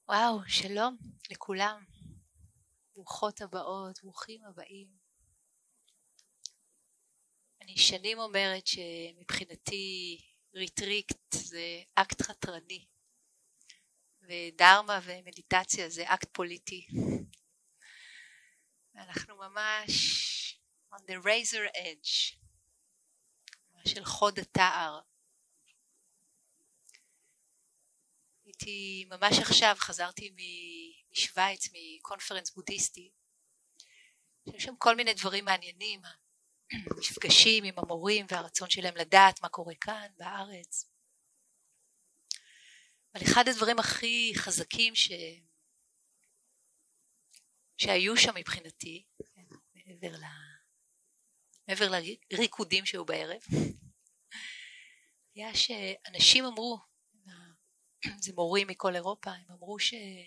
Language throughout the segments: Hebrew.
וואו, שלום לכולם. ברוכות הבאות, ברוכים הבאים. אני שנים אומרת שמבחינתי ריטריט זה אקט חתרני, ודרמה ומדיטציה זה אקט פוליטי. אנחנו ממש on the razor edge, ממש על חוד התער. ממש עכשיו חזרתי משוויץ, מקונפרנס בודהיסטי. יש שם כל מיני דברים מעניינים, מפגשים עם המורים והרצון שלהם לדעת מה קורה כאן בארץ. אבל אחד הדברים הכי חזקים שהיו שם מבחינתי, מעבר לריקודים שהיו בערב, היה שאנשים אמרו, זה מורים מכל אירופה, הם אמרו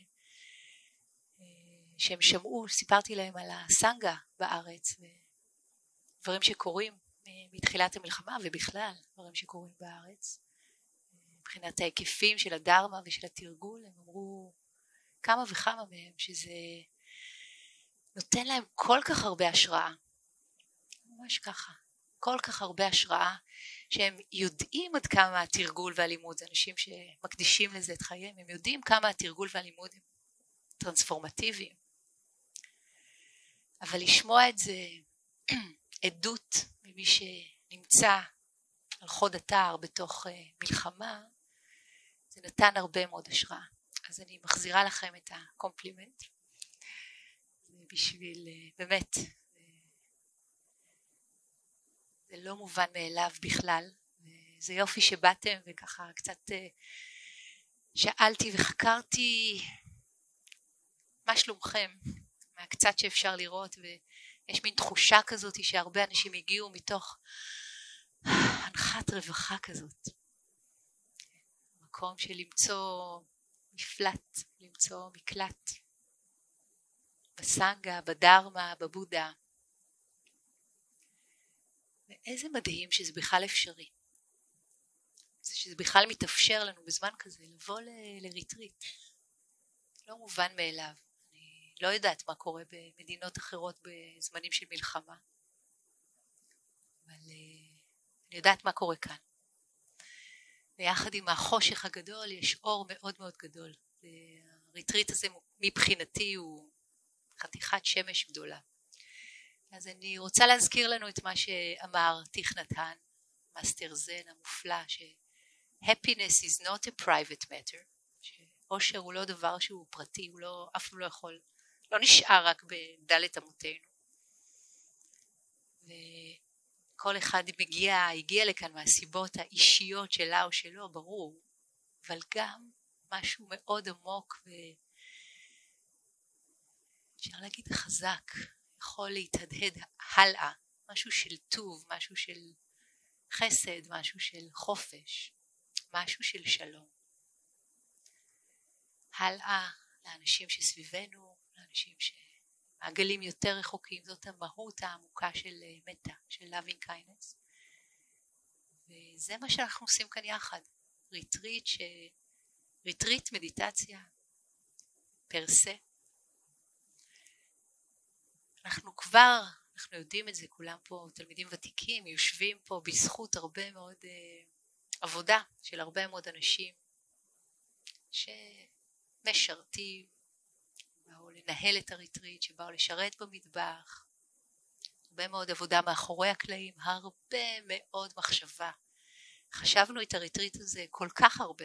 שהם שמעו, סיפרתי להם על הסנגה בארץ, דברים שקורים מתחילת המלחמה ובכלל דברים שקורים בארץ. מבחינת ההיקפים של הדרמה ושל התרגול, הם אמרו כמה וכמה מהם שזה נותן להם כל כך הרבה השראה, ממש ככה, כל כך הרבה השראה, שהם יודעים עד כמה התרגול והלימוד, זה אנשים שמקדישים לזה את חייהם, הם יודעים כמה התרגול והלימוד הם טרנספורמטיביים. אבל לשמוע את זה עדות ממי שנמצא על חוד התער בתוך מלחמה, זה נתן הרבה מאוד השראה. אז אני מחזירה לכם את הקומפלימנט. זה בשביל, באמת, זה לא מובן מאליו בכלל. זה יופי שבאתם וככה קצת שאלתי וחקרתי מה שלומכם, מהקצת שאפשר לראות, ויש מין תחושה כזאת שהרבה אנשים הגיעו מתוך הנחת רווחה כזאת. מקום של למצוא מפלט, למצוא מקלט. בסנגה, בדרמה, בבודה. ואיזה מדהים שזה בכלל אפשרי. שזה בכלל מתאפשר לנו בזמן כזה לבוא לריטריט. לא מובן מאליו. אני לא יודעת מה קורה במדינות אחרות בזמנים של מלחמה. אבל אני יודעת מה קורה כאן. ויחד עם החושך הגדול יש אור מאוד מאוד גדול. הריטריט הזה מבחינתי הוא חתיכת שמש גדולה. אז אני רוצה להזכיר לנו את מה שאמר תיך נתן, מאסטר זן המופלא, ש-happiness is not a private matter, שאושר הוא לא דבר שהוא פרטי, הוא לא, אף לא יכול, לא נשאר רק בדלת אמותינו. וכל אחד הגיע לכאן מהסיבות האישיות שלה או שלו, ברור, אבל גם משהו מאוד עמוק אפשר להגיד חזק, יכול להתהדהד הלאה, משהו של טוב, משהו של חסד, משהו של חופש, משהו של שלום. הלאה לאנשים שסביבנו, לאנשים שמעגלים יותר רחוקים, זאת המהות העמוקה של מטה, של loving kindness. וזה מה שאנחנו עושים כאן יחד, ריטריט מדיטציה, פרסה. אנחנו יודעים את זה, כולם פה תלמידים ותיקים, יושבים פה בזכות הרבה מאוד עבודה של הרבה מאוד אנשים שמשרתים, באו לנהל את הריטריט, שבאו לשרת במטבח, הרבה מאוד עבודה מאחורי הקלעים, הרבה מאוד מחשבה. חשבנו את הריטריט הזה כל כך הרבה.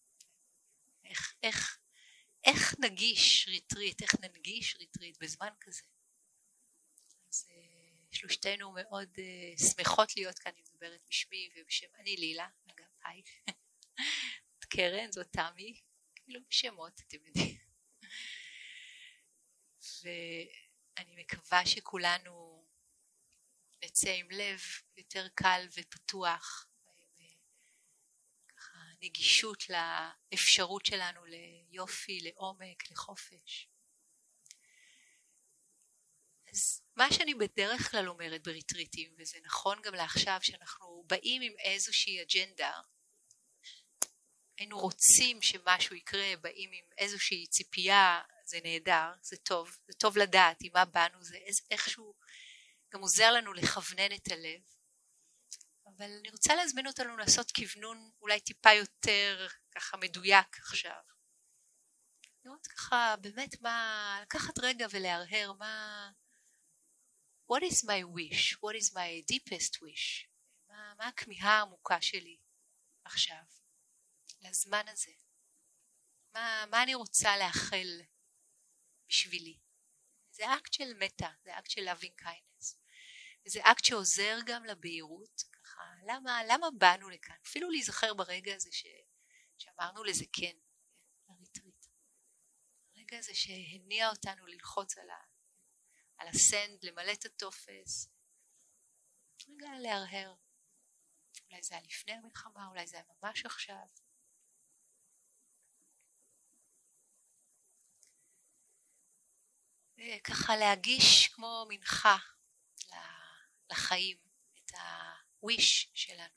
איך ננגיש ריטריט בזמן כזה? אז שלושתנו מאוד שמחות להיות כאן, אני מדברת בשמי ובשם, אני לילה, אגב, היי, את קרן, זאת תמי, כאילו בשמות, אתם יודעים. ואני מקווה שכולנו נצא עם לב יותר קל ופתוח, ככה נגישות לאפשרות שלנו ליופי, לעומק, לחופש. אז מה שאני בדרך כלל אומרת בריטריטים, וזה נכון גם לעכשיו, שאנחנו באים עם איזושהי אג'נדה, היינו רוצים שמשהו יקרה, באים עם איזושהי ציפייה, זה נהדר, זה טוב לדעת עם מה באנו, זה איכשהו גם עוזר לנו לכוונן את הלב. אבל אני רוצה להזמין אותנו לעשות כיוונון אולי טיפה יותר ככה מדויק עכשיו. לראות ככה באמת לקחת רגע ולהרהר what is my wish? What is my deepest wish? מה הכמיהה העמוקה שלי עכשיו, לזמן הזה? מה אני רוצה לאחל בשבילי? זה אקט של מטה, זה אקט של loving kindness. וזה אקט שעוזר גם לבהירות, ככה, למה באנו לכאן? אפילו להיזכר ברגע הזה שאמרנו לזה כן, לריטריט. הרגע הזה שהניע אותנו ללחוץ על הסנד, למלא את הטופס. רגע להרהר. אולי זה היה לפני המלחמה, אולי זה היה ממש עכשיו. וככה להגיש כמו מנחה לחיים את הוויש שלנו.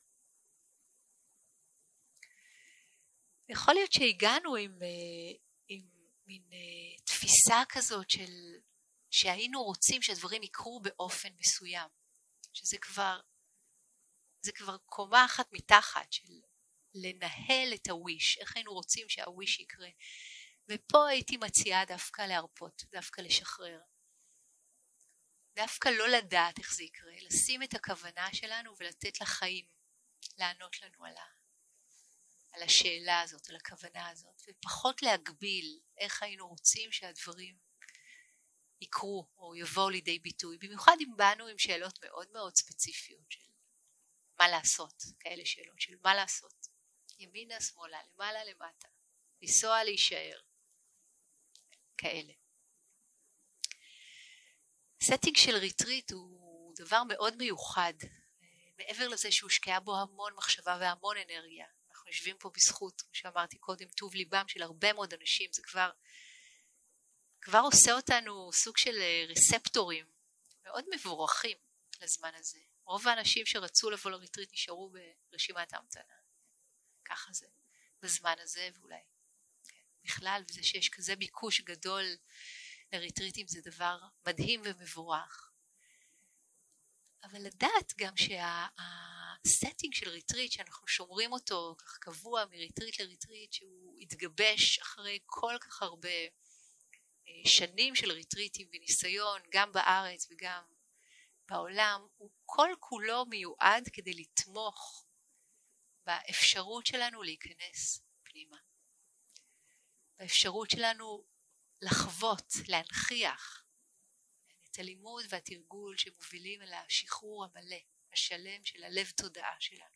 יכול להיות שהגענו עם מין תפיסה כזאת שהיינו רוצים שהדברים יקרו באופן מסוים, שזה כבר קומה אחת מתחת של לנהל את הוויש, איך היינו רוצים שהוויש יקרה. ופה הייתי מציעה דווקא להרפות, דווקא לשחרר. דווקא לא לדעת איך זה יקרה, לשים את הכוונה שלנו ולתת לחיים לענות לנו על השאלה הזאת, על הכוונה הזאת, ופחות להגביל איך היינו רוצים שהדברים יקרו או יבואו לידי ביטוי, במיוחד אם באנו עם שאלות מאוד מאוד ספציפיות של מה לעשות, כאלה שאלות של מה לעשות, ימינה, שמאלה, למעלה, למטה, לנסוע, להישאר, כאלה. סטינג של ריטריט הוא דבר מאוד מיוחד, מעבר לזה שהושקעה בו המון מחשבה והמון אנרגיה. אנחנו יושבים פה בזכות, כמו שאמרתי קודם, טוב ליבם של הרבה מאוד אנשים, זה כבר עושה אותנו סוג של רספטורים מאוד מבורכים לזמן הזה. רוב האנשים שרצו לבוא לריטריט נשארו ברשימת ההמתנה. ככה זה, בזמן הזה ואולי בכלל, וזה שיש כזה ביקוש גדול לריטריטים זה דבר מדהים ומבורך. אבל לדעת גם שהסטינג של ריטריט שאנחנו שומרים אותו כך קבוע מריטריט לריטריט, שהוא התגבש אחרי כל כך הרבה שנים של ריטריטים וניסיון גם בארץ וגם בעולם, הוא כל כולו מיועד כדי לתמוך באפשרות שלנו להיכנס פנימה. באפשרות שלנו לחוות, להנכיח את הלימוד והתרגול שמובילים אל השחרור המלא, השלם של הלב תודעה שלנו.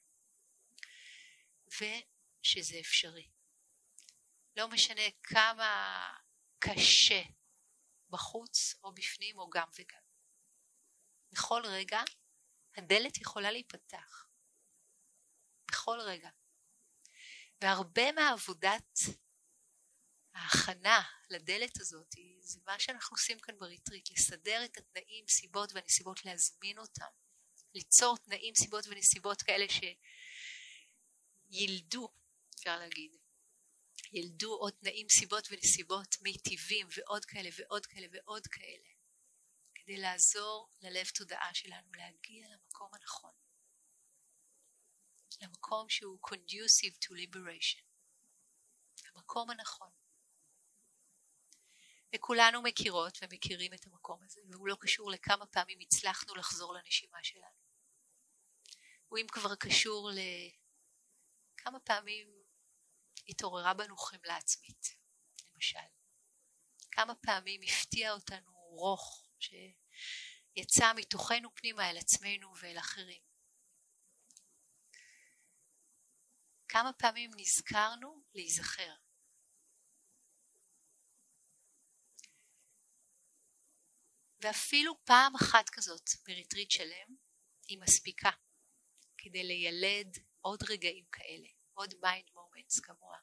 ושזה אפשרי. לא משנה כמה קשה בחוץ או בפנים או גם וגם. בכל רגע הדלת יכולה להיפתח. בכל רגע. והרבה מהעבודת ההכנה לדלת הזאת זה מה שאנחנו עושים כאן בריטריט, לסדר את התנאים, סיבות והנסיבות, להזמין אותם, ליצור תנאים, סיבות ונסיבות כאלה שילדו, אפשר להגיד, ילדו עוד תנאים, סיבות ונסיבות מיטיבים ועוד כאלה ועוד כאלה ועוד כאלה, כדי לעזור ללב תודעה שלנו להגיע למקום הנכון, למקום שהוא conducive to liberation, המקום הנכון. וכולנו מכירות ומכירים את המקום הזה, והוא לא קשור לכמה פעמים הצלחנו לחזור לנשימה שלנו. הוא אם כבר קשור לכמה פעמים התעוררה בנו חמלה עצמית, למשל. כמה פעמים הפתיע אותנו רוך שיצא מתוכנו פנימה אל עצמנו ואל אחרים. כמה פעמים נזכרנו להיזכר. ואפילו פעם אחת כזאת בריטריט שלם היא מספיקה כדי לילד עוד רגעים כאלה, עוד mind moments כמוה.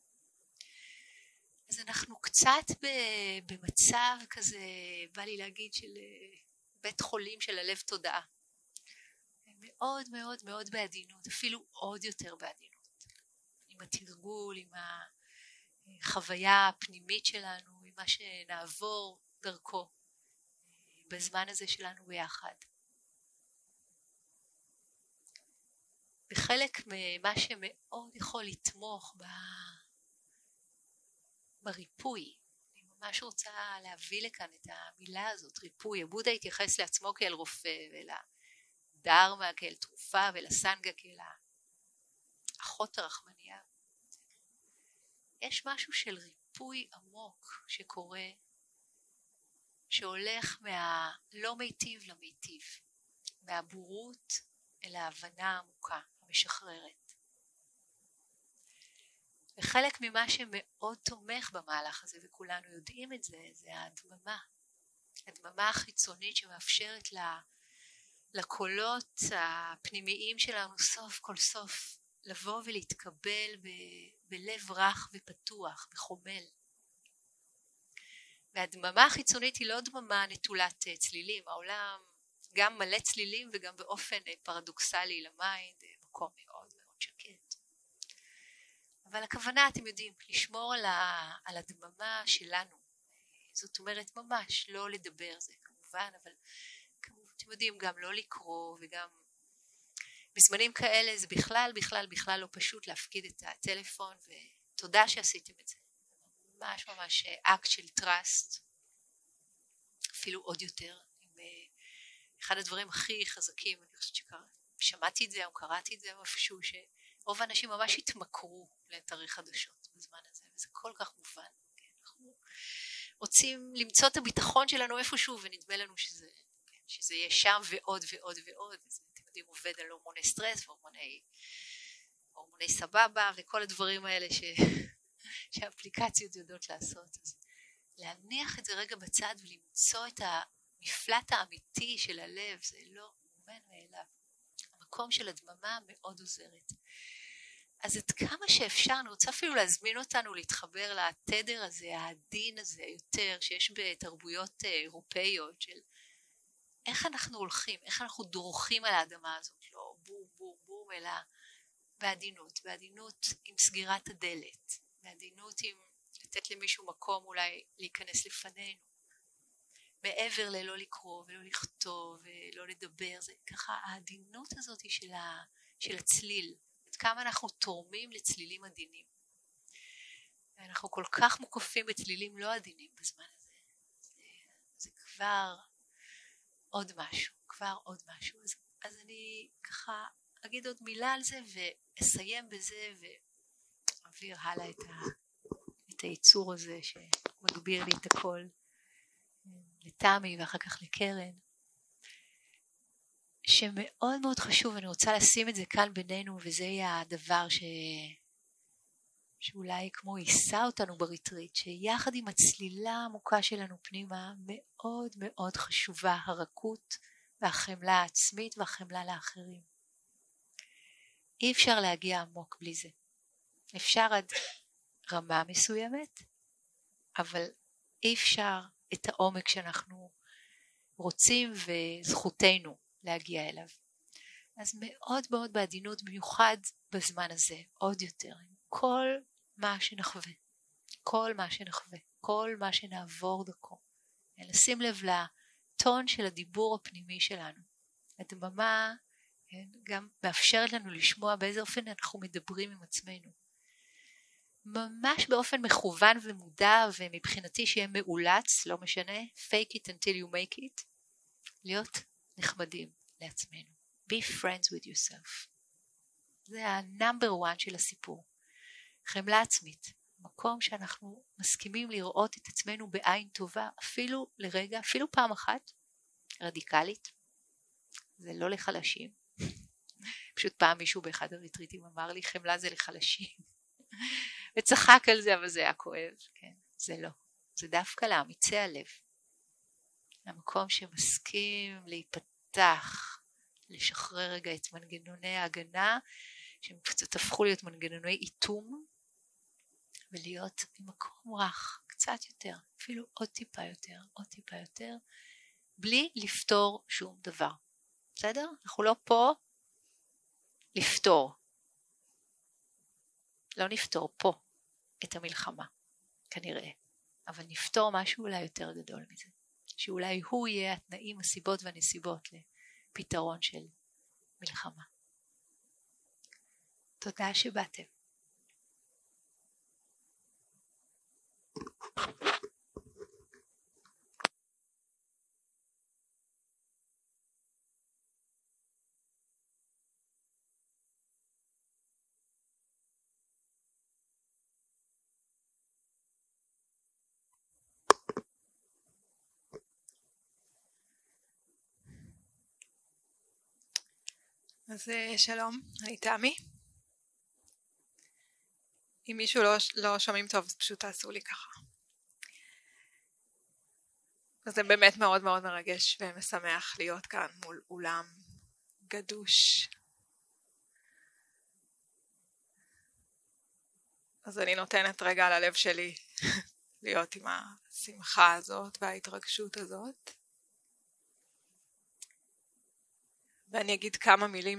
אז אנחנו קצת במצב כזה, בא לי להגיד, של בית חולים של הלב תודעה. מאוד מאוד מאוד בעדינות, אפילו עוד יותר בעדינות. עם התרגול, עם החוויה הפנימית שלנו, עם מה שנעבור דרכו בזמן הזה שלנו ביחד. וחלק ממה שמאוד יכול לתמוך בריפוי, אני ממש רוצה להביא לכאן את המילה הזאת, ריפוי. הבודה התייחס לעצמו כאל רופא, ולדרמה כאל תרופה, ולסנגה כאל האחות הרחמניה. יש משהו של ריפוי עמוק שקורה, שהולך מהלא מיטיב למיטיב, מהבורות אל ההבנה העמוקה, המשחררת. וחלק ממה שמאוד תומך במהלך הזה, וכולנו יודעים את זה, זה ההדממה. הדממה החיצונית שמאפשרת לקולות הפנימיים שלנו סוף כל סוף לבוא ולהתקבל בלב רך ופתוח, בחומל. והדממה החיצונית היא לא דממה נטולת צלילים. העולם גם מלא צלילים וגם באופן פרדוקסלי למיינד, מקום מאוד מאוד שקט. אבל הכוונה, אתם יודעים, לשמור על הדממה שלנו. זאת אומרת ממש לא לדבר, זה כמובן, אבל אתם יודעים גם לא לקרוא, וגם בזמנים כאלה זה בכלל לא פשוט להפקיד את הטלפון, ותודה שעשיתם את זה. ממש ממש אקט של טראסט, אפילו עוד יותר. אחד הדברים הכי חזקים, אני חושבת ששמעתי את זה או קראתי את זה איפשהו, שרוב האנשים ממש התמכרו לאתרי חדשות בזמן הזה, וזה כל כך מובן. אנחנו רוצים למצוא את הביטחון שלנו איפשהו, ונדמה לנו שזה יהיה שם ועוד ועוד ועוד, וזה, אתם יודעים, עובד על הורמוני סטרס והורמוני סבבה, וכל הדברים האלה שהאפליקציות יודעות לעשות. אז להניח את זה רגע בצד ולמצוא את המפלט האמיתי של הלב, זה לא מובן מאליו. המקום של הדממה מאוד עוזרת. אז עד כמה שאפשר, אני רוצה אפילו להזמין אותנו להתחבר לתדר הזה, העדין הזה יותר, שיש בתרבויות אירופאיות, של איך אנחנו הולכים, איך אנחנו דורכים על האדמה הזאת, לא בום בום בום, אלא בעדינות, בעדינות עם סגירת הדלת, בעדינות עם לתת למישהו מקום אולי להיכנס לפנינו, מעבר ללא לקרוא ולא לכתוב ולא לדבר, זה ככה העדינות הזאת של הצליל, עד כמה אנחנו תורמים לצלילים עדינים. ואנחנו כל כך מוקפים בצלילים לא עדינים בזמן הזה. זה כבר עוד משהו. אז אני ככה אגיד עוד מילה על זה ואסיים בזה ואעביר הלאה את היצור הזה שמגביר לי את הכל לתמי ואחר כך לקרן. שמאוד מאוד חשוב, אני רוצה לשים את זה כאן בינינו, וזה יהיה הדבר שאולי כמו יישא אותנו בריטריט, שיחד עם הצלילה העמוקה שלנו פנימה, מאוד מאוד חשובה הרכות והחמלה העצמית והחמלה לאחרים. אי אפשר להגיע עמוק בלי זה. אפשר עד רמה מסוימת, אבל אי אפשר את העומק שאנחנו רוצים וזכותנו להגיע אליו. אז מאוד מאוד בעדינות, במיוחד בזמן הזה, עוד יותר, כל מה שנחווה, כל מה שנעבור דרכו, לשים לב לטון של הדיבור הפנימי שלנו. הדממה גם מאפשרת לנו לשמוע באיזה אופן אנחנו מדברים עם עצמנו. ממש באופן מכוון ומודע, ומבחינתי שיהיה מאולץ, לא משנה, fake it until you make it, להיות נחמדים לעצמנו. Be friends with yourself. זה הנאמבר 1 של הסיפור. חמלה עצמית. מקום שאנחנו מסכימים לראות את עצמנו בעין טובה, אפילו לרגע, אפילו פעם אחת, רדיקלית. זה לא לחלשים. פשוט פעם מישהו באחד הריטריטים אמר לי, חמלה זה לחלשים. וצחק על זה, אבל זה היה כואב. כן, זה לא. זה דווקא לאמיצי הלב. המקום שמסכים להיפתח, לשחרר רגע את מנגנוני ההגנה, שהם קצת הפכו להיות מנגנוני איתום, ולהיות במקום רך, קצת יותר, אפילו עוד טיפה יותר, בלי לפתור שום דבר. בסדר? אנחנו לא פה לפתור. לא נפתור פה את המלחמה, כנראה, אבל נפתור משהו אולי יותר גדול מזה, שאולי הוא יהיה התנאים, הסיבות והנסיבות לפתרון של מלחמה. תודה שבאתם. אז שלום, אני תמי. אם מישהו לא שומעים טוב, אז פשוט תעשו לי ככה. אז זה באמת מאוד מאוד מרגש ומשמח להיות כאן מול אולם גדוש. אז אני נותנת רגע על הלב שלי להיות עם השמחה הזאת וההתרגשות הזאת. ואני אגיד כמה מילים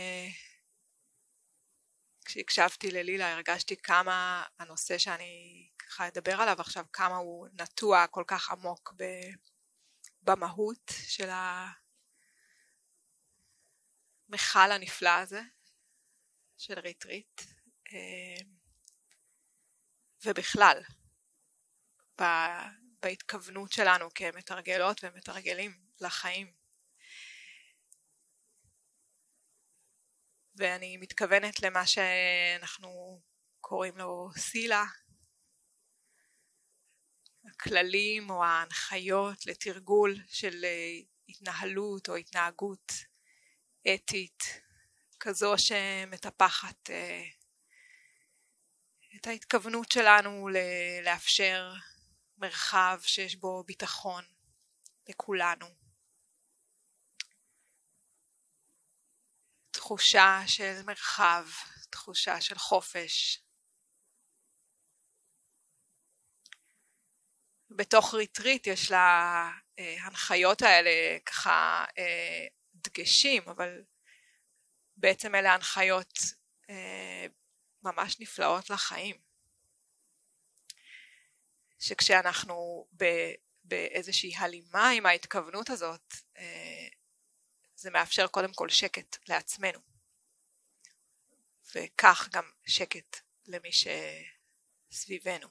כשהקשבתי ללילה הרגשתי כמה הנושא שאני ככה אדבר עליו עכשיו, כמה הוא נטוע כל כך עמוק במהות של המחל הנפלא הזה של ריטריט, ובכלל בהתכוונות שלנו כמתרגלות ומתרגלים לחיים. ואני מתכוונת למה שאנחנו קוראים לו סילה, הכללים או ההנחיות לתרגול של התנהלות או התנהגות אתית, כזו שמטפחת את ההתכוונות שלנו לאפשר מרחב שיש בו ביטחון לכולנו. תחושה של מרחב, תחושה של חופש. בתוך ריטריט יש לה הנחיות האלה ככה דגשים, אבל בעצם אלה הנחיות ממש נפלאות לחיים. שכשאנחנו באיזושהי הלימה עם ההתכוונות הזאת, זה מאפשר קודם כל שקט לעצמנו, וכך גם שקט למי שסביבנו.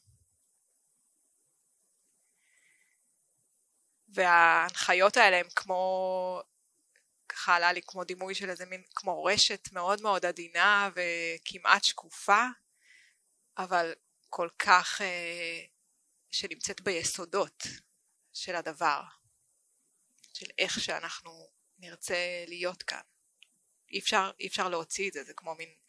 וההנחיות האלה הם ככה עלה לי כמו דימוי של איזה מין, כמו רשת מאוד מאוד עדינה וכמעט שקופה, אבל כל כך שנמצאת ביסודות של הדבר, של איך שאנחנו נרצה להיות כאן. אי אפשר להוציא את זה, זה כמו מין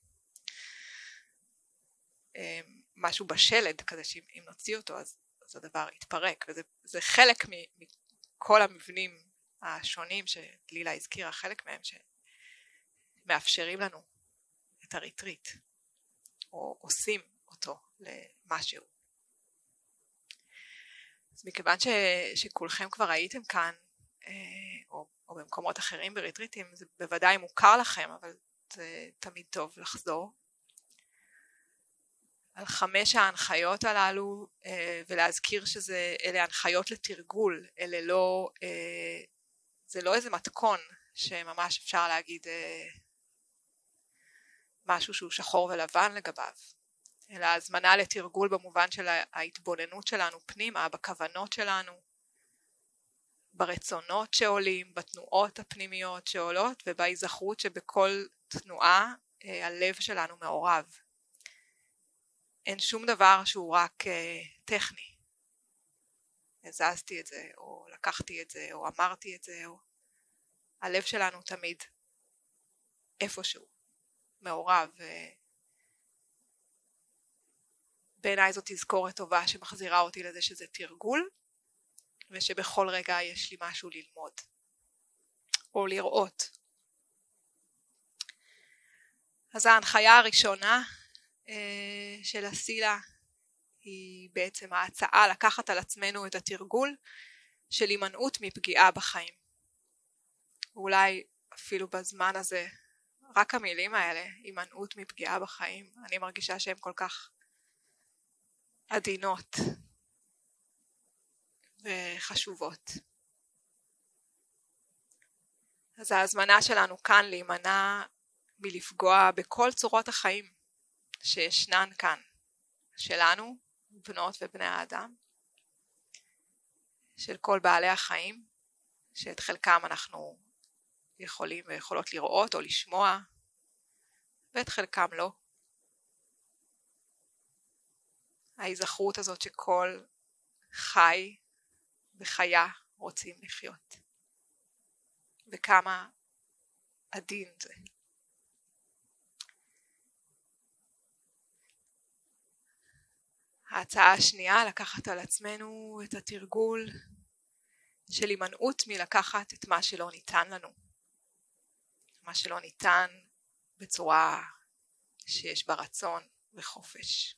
משהו בשלד כזה, שאם נוציא אותו אז הדבר יתפרק, וזה חלק מכל המבנים השונים שלילה הזכירה, חלק מהם שמאפשרים לנו את הריטריט, או עושים אותו למשהו. אז מכיוון שכולכם כבר הייתם כאן, או במקומות אחרים בריטריטים, זה בוודאי מוכר לכם, אבל זה תמיד טוב לחזור על 5 ההנחיות הללו, ולהזכיר שאלה הנחיות לתרגול, זה לא איזה מתכון שממש אפשר להגיד משהו שהוא שחור ולבן לגביו, אלא הזמנה לתרגול במובן של ההתבוננות שלנו פנימה, בכוונות שלנו, ברצונות שעולים, בתנועות הפנימיות שעולות, ובהיזכרות שבכל תנועה הלב שלנו מעורב. אין שום דבר שהוא רק טכני. הזזתי את זה, או לקחתי את זה, או אמרתי את זה, הלב שלנו תמיד איפשהו מעורב. בעיניי זאת תזכורת טובה שמחזירה אותי לזה שזה תרגול, ושבכל רגע יש לי משהו ללמוד או לראות. אז ההנחיה הראשונה של הסילה היא בעצם ההצעה לקחת על עצמנו את התרגול של הימנעות מפגיעה בחיים. אולי אפילו בזמן הזה רק המילים האלה, הימנעות מפגיעה בחיים, אני מרגישה שהן כל כך עדינות וחשובות. אז ההזמנה שלנו כאן להימנע מלפגוע בכל צורות החיים שישנן כאן, שלנו, בנות ובני האדם, של כל בעלי החיים, שאת חלקם אנחנו יכולים ויכולות לראות או לשמוע, ואת חלקם לא. ההיזכרות הזאת שכל חי וחיה רוצים לחיות. וכמה עדין זה. ההצעה השנייה, לקחת על עצמנו את התרגול של הימנעות מלקחת את מה שלא ניתן לנו. מה שלא ניתן בצורה שיש בה רצון וחופש.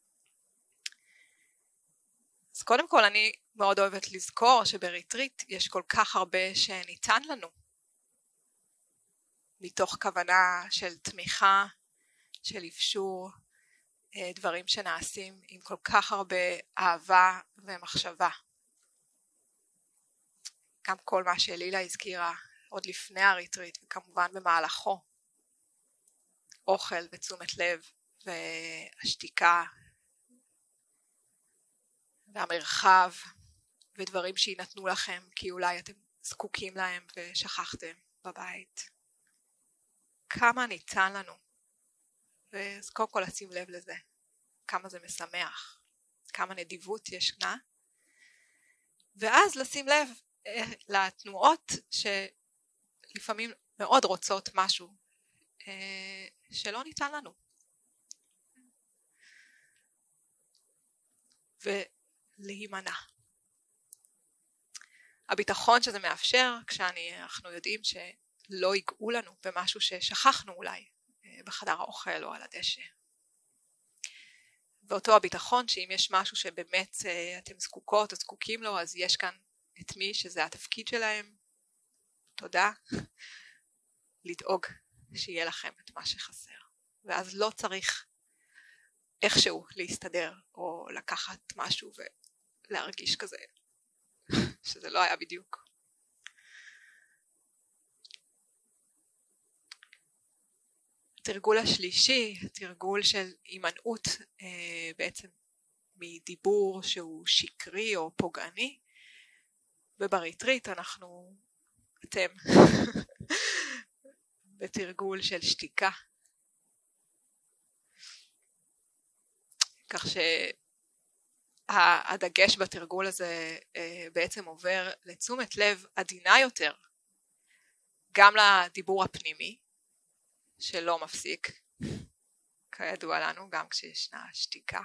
אז קודם כל אני מאוד אוהבת לזכור שבריטריט יש כל כך הרבה שניתן לנו. מתוך כוונה של תמיכה, של אפשור, דברים שנעשים עם כל כך הרבה אהבה ומחשבה. גם כל מה שלילה הזכירה עוד לפני הריטריט וכמובן במהלכו. אוכל ותשומת לב והשתיקה והמרחב ודברים שינתנו לכם כי אולי אתם זקוקים להם ושכחתם בבית. כמה ניתן לנו. אז קודם כל לשים לב לזה. כמה זה משמח. כמה נדיבות ישנה. ואז לשים לב לתנועות שלפעמים מאוד רוצות משהו שלא ניתן לנו. ולהימנע. הביטחון שזה מאפשר כשאנחנו יודעים שלא ייגעו לנו במשהו ששכחנו אולי בחדר האוכל או על הדשא. ואותו הביטחון שאם יש משהו שבאמת אתם זקוקות או זקוקים לו, אז יש כאן את מי שזה התפקיד שלהם. תודה. לדאוג שיהיה לכם את מה שחסר. ואז לא צריך איכשהו להסתדר או לקחת משהו ולהרגיש כזה שזה לא היה בדיוק. התרגול השלישי, תרגול של הימנעות בעצם מדיבור שהוא שקרי או פוגעני, ובריטריט אתם בתרגול של שתיקה. כך שהדגש בתרגול הזה בעצם עובר לתשומת לב עדינה יותר, גם לדיבור הפנימי, שלא מפסיק, כידוע לנו, גם כשישנה שתיקה.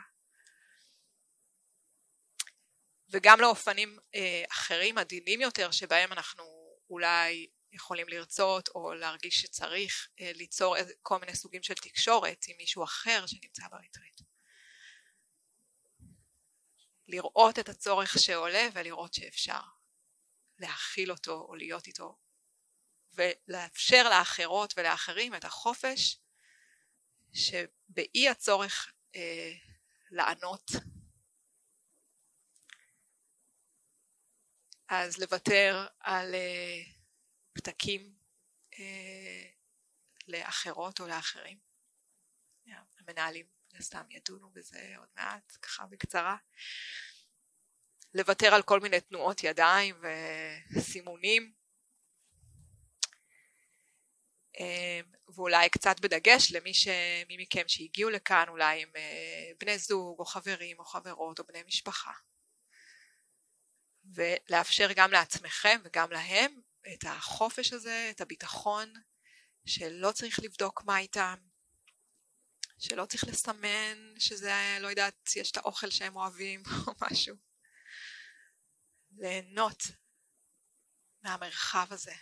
וגם לאופנים אחרים עדינים יותר, שבהם אנחנו אולי יכולים לרצות או להרגיש שצריך ליצור כל מיני סוגים של תקשורת עם מישהו אחר שנמצא בריטריט. לראות את הצורך שעולה ולראות שאפשר להכיל אותו או להיות איתו. ולאפשר לאחרות ולאחרים את החופש שבאי הצורך לענות. אז לוותר על פתקים לאחרות או לאחרים. המנהלים סתם ידונו בזה עוד מעט, ככה בקצרה. לוותר על כל מיני תנועות ידיים וסימונים. ואולי קצת בדגש למי מכם שהגיעו לכאן, אולי עם בני זוג או חברים או חברות או בני משפחה. ולאפשר גם לעצמכם וגם להם את החופש הזה, את הביטחון, שלא צריך לבדוק מה איתם, שלא צריך לסמן שזה, לא יודעת, יש את האוכל שהם אוהבים או משהו. ליהנות מהמרחב הזה.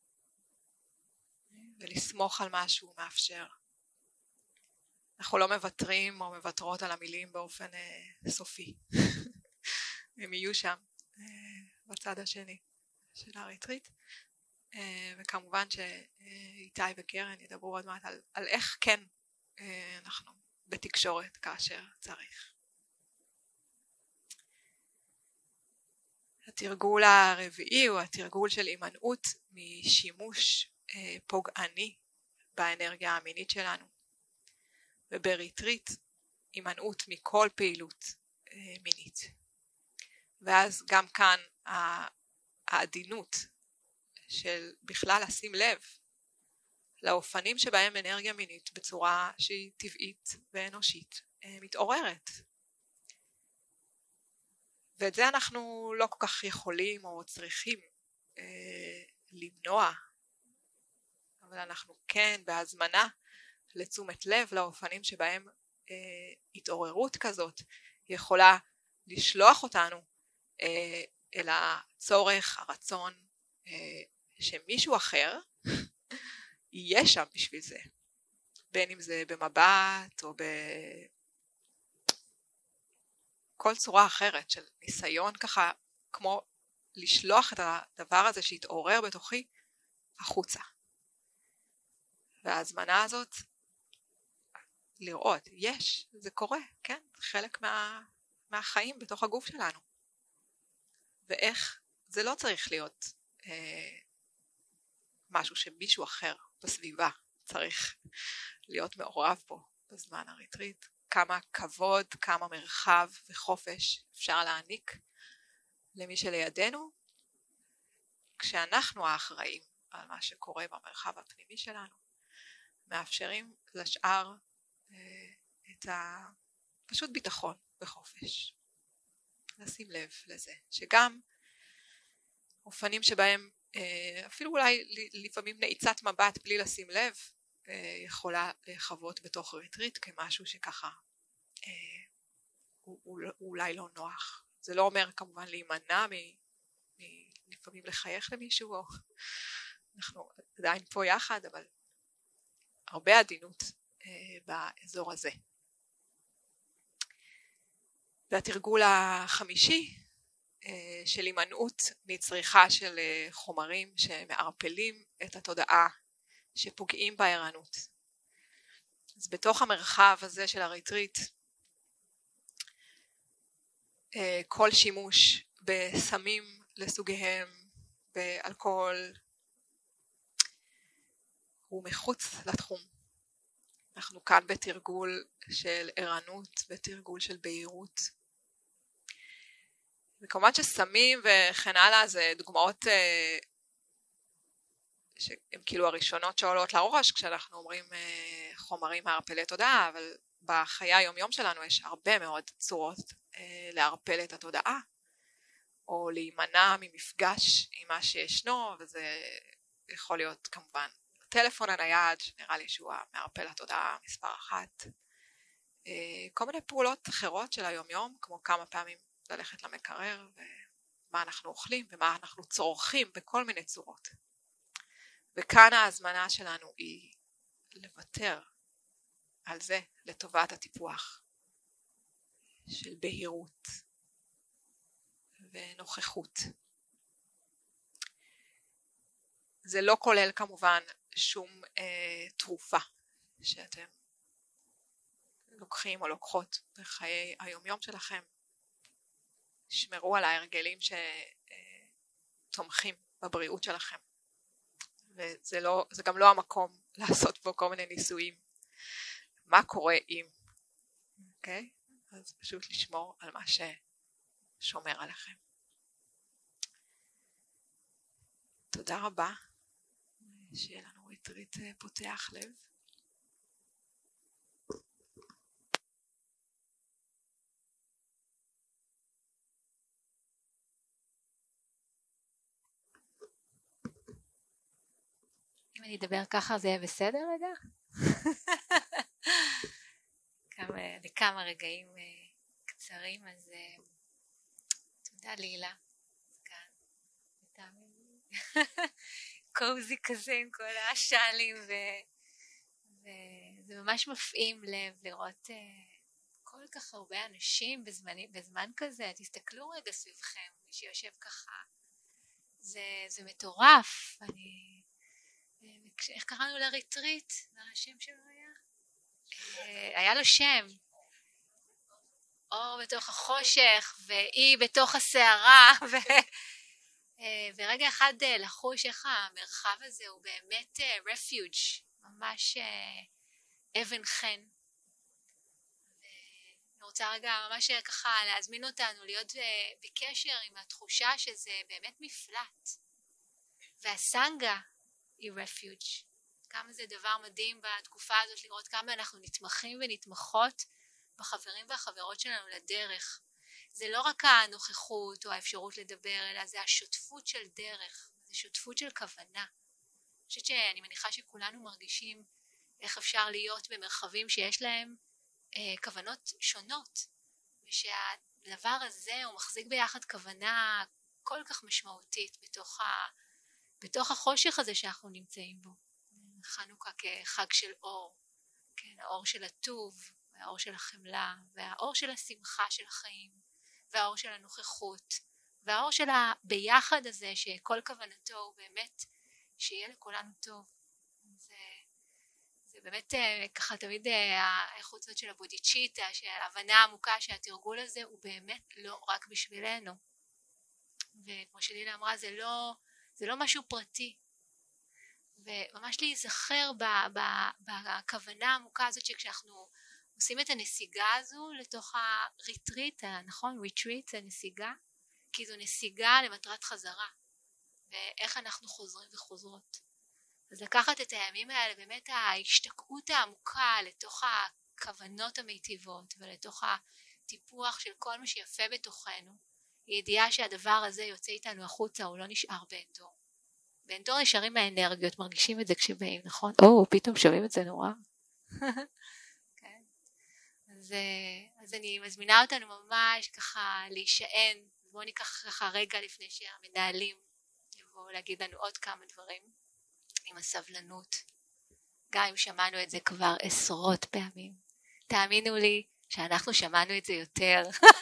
ולסמוך על מה שהוא מאפשר. אנחנו לא מוותרים או מוותרות על המילים באופן סופי. הם יהיו שם בצד השני של הריטריט. וכמובן שאיתי וקרן ידברו עוד מעט על איך כן אנחנו בתקשורת כאשר צריך. התרגול הרביעי הוא התרגול של הימנעות משימוש פוגעני באנרגיה המינית שלנו, ובריטריט הימנעות מכל פעילות מינית. ואז גם כאן העדינות של בכלל לשים לב לאופנים שבהם אנרגיה מינית בצורה שהיא טבעית ואנושית מתעוררת. ואת זה אנחנו לא כל כך יכולים או צריכים למנוע, אבל אנחנו כן בהזמנה לתשומת לב לאופנים שבהם התעוררות כזאת יכולה לשלוח אותנו אל הצורך, הרצון שמישהו אחר יהיה שם בשביל זה, בין אם זה במבט או בכל צורה אחרת של ניסיון ככה, כמו לשלוח את הדבר הזה שהתעורר בתוכי החוצה. וההזמנה הזאת לראות, זה קורה, כן, חלק מהחיים בתוך הגוף שלנו. ואיך זה לא צריך להיות משהו שמישהו אחר בסביבה צריך להיות מעורב בו בזמן הריטריט. כמה כבוד, כמה מרחב וחופש אפשר להעניק למי שלידינו, כשאנחנו האחראים על מה שקורה במרחב הפנימי שלנו, מאפשרים לשאר את פשוט ביטחון וחופש. לשים לב לזה, שגם אופנים שבהם אפילו אולי לפעמים נעיצת מבט בלי לשים לב, יכולה לחוות בתוך ריטריט כמשהו שככה הוא אולי לא נוח. זה לא אומר כמובן להימנע לפעמים לחייך למישהו, או אנחנו עדיין פה יחד, אבל הרבה עדינות באזור הזה. והתרגול החמישי של הימנעות מצריכה של חומרים שמערפלים את התודעה, שפוגעים בערנות. אז בתוך המרחב הזה של הריטריט, כל שימוש בסמים לסוגיהם, באלכוהול, הוא מחוץ לתחום. אנחנו כאן בתרגול של ערנות, בתרגול של בהירות. וכמובן שסמים וכן הלאה זה דוגמאות שהן כאילו הראשונות שעולות לראש כשאנחנו אומרים חומרים מערפלי תודעה, אבל בחיי היום-יום שלנו יש הרבה מאוד צורות לערפל את התודעה, או להימנע ממפגש עם מה שישנו, וזה יכול להיות כמובן הטלפון הנייד, שנראה לי שהוא מערפל התודעה מספר 1, כל מיני פעולות אחרות של היום-יום, כמו כמה פעמים ללכת למקרר, ומה אנחנו אוכלים, ומה אנחנו צורכים בכל מיני צורות. וכאן ההזמנה שלנו היא לוותר על זה לטובת הטיפוח של בהירות ונוכחות. זה לא כולל כמובן שום תרופה שאתם לוקחים או לוקחות בחיי היום-יום שלכם. שמרו על ההרגלים שתומכים בבריאות שלכם. וזה גם לא המקום לעשות בו כל מיני ניסויים. מה קורה אם? אוקיי? אז פשוט לשמור על מה ששומר עליכם. תודה רבה. שיהיה לנו ריטריט פותח לב. אם אני אדבר ככה זה יהיה בסדר רגע? לכמה רגעים קצרים, אז תודה לילה, כאן, קוזי כזה עם כל השאלים, וזה ממש מפעים לב לראות כל כך הרבה אנשים בזמן כזה. תסתכלו רגע סביבכם, מי שיושב ככה זה מטורף. איך קראנו לריטריט? מה השם שלו היה? היה לו שם. אור בתוך החושך, ואי בתוך הסערה, ורגע אחד לחוש איך המרחב הזה הוא באמת refuge, ממש אבן חן. אני רוצה רגע ממש ככה להזמין אותנו להיות בקשר עם התחושה שזה באמת מפלט. והסנגה היא refuge. כמה זה דבר מדהים בתקופה הזאת לראות כמה אנחנו נתמכים ונתמכות בחברים והחברות שלנו לדרך. זה לא רק הנוכחות או האפשרות לדבר, אלא זה השותפות של דרך, זה שותפות של כוונה. אני חושבת שאני מניחה שכולנו מרגישים איך אפשר להיות במרחבים שיש להם כוונות שונות, ושהדבר הזה הוא מחזיק ביחד כוונה כל כך משמעותית בתוך החושך הזה שאנחנו נמצאים בו. חנוכה כחג של אור, כן, האור של הטוב, והאור של החמלה, והאור של השמחה של החיים, והאור של הנוכחות, והאור של הביחד הזה שכל כוונתו הוא באמת שיהיה לכולנו טוב. זה באמת ככה תמיד האיכות הזאת של הבודיצ'יטה, של ההבנה העמוקה שהתרגול הזה הוא באמת לא רק בשבילנו. וכמו שלילה אמרה, זה לא משהו פרטי. וממש להיזכר בכוונה העמוקה הזאת שכשאנחנו עושים את הנסיגה הזו לתוך הריטריט, נכון? ריטריט זה נסיגה, כי זו נסיגה למטרת חזרה. ואיך אנחנו חוזרים וחוזרות. אז לקחת את הימים האלה, באמת ההשתקעות העמוקה לתוך הכוונות המיטיבות ולתוך הטיפוח של כל מה שיפה בתוכנו, היא ידיעה שהדבר הזה יוצא איתנו החוצה, הוא לא נשאר בעין דור. בעין דור נשארים מהאנרגיות, מרגישים את זה כשבאים, נכון? פתאום שומעים את זה נורא. כן. אז אני מזמינה אותנו ממש ככה להישען, בואו ניקח ככה רגע לפני שהמנהלים יבואו להגיד לנו עוד כמה דברים. עם הסבלנות, גם אם שמענו את זה כבר עשרות פעמים, תאמינו לי שאנחנו שמענו את זה יותר.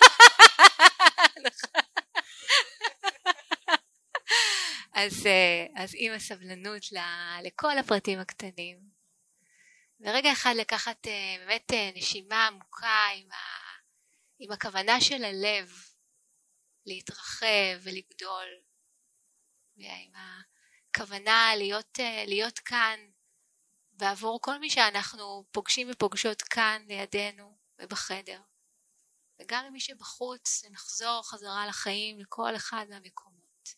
אז עם הסבלנות לכל הפרטים הקטנים, ורגע אחד לקחת באמת נשימה עמוקה עם הכוונה של הלב להתרחב ולגדול, ועם כוונה להיות כאן בעבור כל מי שאנחנו פוגשים ופוגשות כאן לידינו ובחדר, וגם למי שבחוץ, נחזור חזרה לחיים לכל אחד מהמקומות,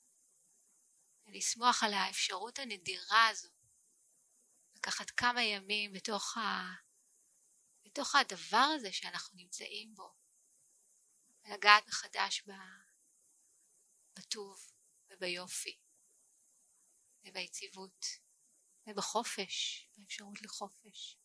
ולשמוח על האפשרות הנדירה הזו, לקחת כמה ימים בתוך הדבר הזה שאנחנו נמצאים בו, ולגעת מחדש בטוב וביופי וביציבות ובחופש, באפשרות לחופש.